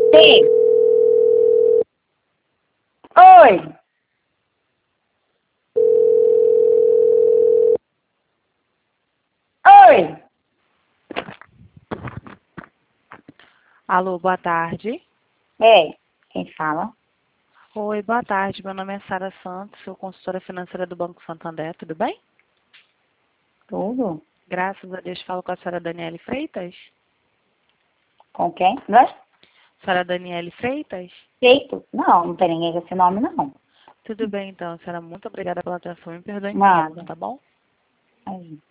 Sim. Oi. Oi. Alô, boa tarde. É, quem fala? Oi, boa tarde. Meu nome é Sara Santos, sou consultora financeira do Banco Santander, tudo bem? Tudo? Graças a Deus, falo com a senhora Daniele Freitas. Com quem? Nós? Senhora Daniele Freitas? Feito? Não, não tem ninguém com esse nome, não. Tudo bem, então, senhora. Muito obrigada pela atenção. Me perdoe o incômodo, Nada. tá bom? Aí.